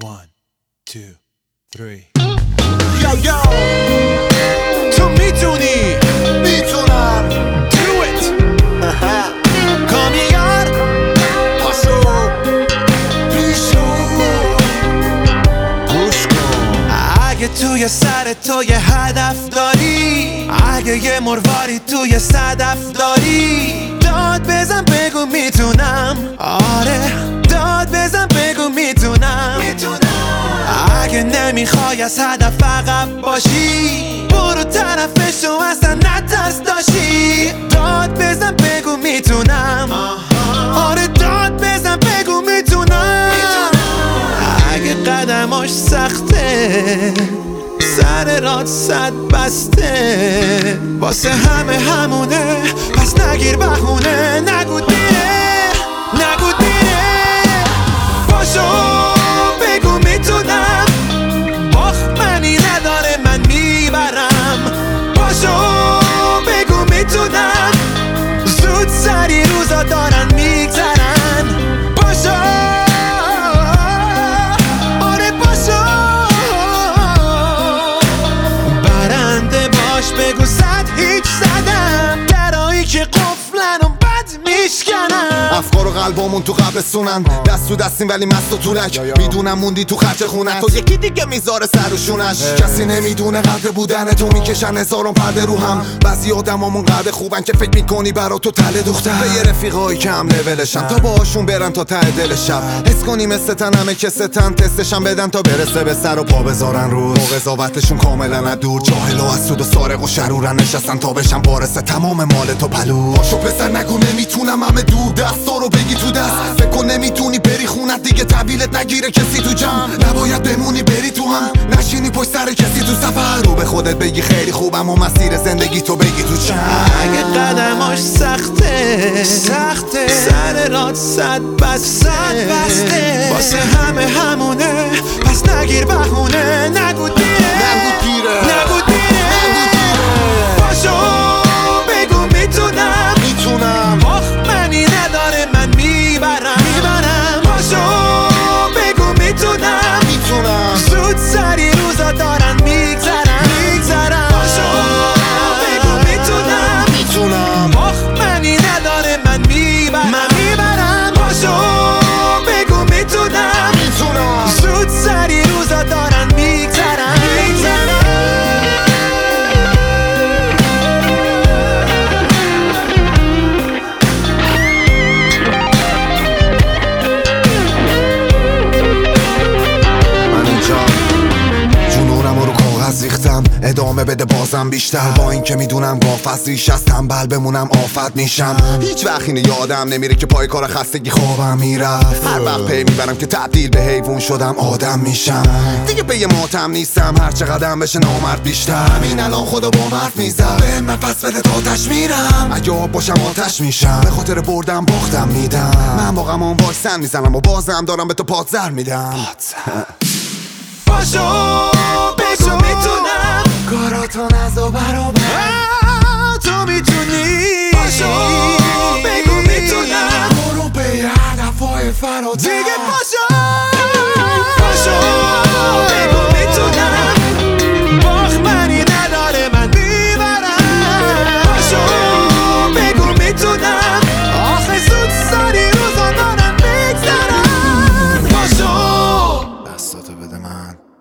One, two, three. Yo yo تو میتونی میتونم Do it کامیار پاشو پیشو گوش کن اگه توی سر تو یه هدف داری اگه یه مرواری توی صدف داری داد بزن بگو میتونم آره داد بزن بگو میتونم اگه نمیخوای از هدف عقب باشی برو طرفشو اصلا نترس داشی داد بزن بگو میتونم آره داد بزن بگو میتونم اگه قدماش سخته سر راه صد بسته واسه همه همونه پس نگیر بهونه نگو دیره نگو دیره باشو بگو میتونم باخمنی نداره من میبرم باشو بگو میتونم زود سری روزا دارن میگذرن باشو آره باشو برنده باش بگو صد هیچ زدم درایی که قفلن و بد میشکنم افکار و قلبامون تو قبرستونن دست تو دستیم ولی مست و طولک میدونم موندی تو خرج خونت تو یکی دیگه میذاره سر و شونش کسی نمیدونه قدر بودن تو میکشن هزاران پرده رو هم بعضی آدمامون قدر خوبن که فکر میکنی برا تو تله دوختن به یه رفیقایی که هم لولشن تا باهاشون برن تا ته دل شب حس کنی مثل تن همه که ستن تستشن بدن تا برسه به سر و پا بذارن روز با قضاوتشون کاملا از دور جاهل و حسود و سارق و شرورن نشستن تا بشن وارث تمام مال تو پلو باشو پسر نگو نمیتونم همه دور دستا رو بگی تو دست فکر کن نمیتونی بری خونت دیگه تحویلت نگیره کسی تو جمع نباید بمونی بری تو هم نشینی پشت سر کسی تو سفر رو به خودت بگی خیلی خوبم و مسیر زندگی تو بگی تو چند اگه قدماش سخته سر راه صد بسته واسه همه همونه پس نگیر بهونه نگو دیره نگو دیره باشو بگو میتونم باخمنی نداره من میبرم باشو بگو میتونم زود سری روزا دارن میگذرن باشو بگو میتونم باخمنی نداره من میبرم باشو بگو میتونم زود سری روزا دارن میگذرن ریختم ادامه بده بازم بیشتر با این که میدونم گافت ریش از تنبل بمونم آفت میشم هیچ وقت اینه یادم نمیره که پای کار خستگی خوابم میرفت هر وقت پی میبرم که تبدیل به حیوان شدم آدم میشم دیگه پی ماتم نیستم هر چقدر بشه نامرد بیشتر این الان خدا با مرد میزم به من پس بده آتش میرم اگه آب باشم آتش میشم به خاطر بردم باختم میدم من با غمان واکسن میزنم و بازم دارم به تو پادزر میدم باشو بگو میتونم کاراتو نزا برابر تو میتونی باشو بگو میتونم برو به هدفای فراتر دیگه باشو بگو میتونم باخمنی نداره من میبرم باشو بگو میتونم آخه زود سری روزا دارن میگذرن باشو دستاتو بده من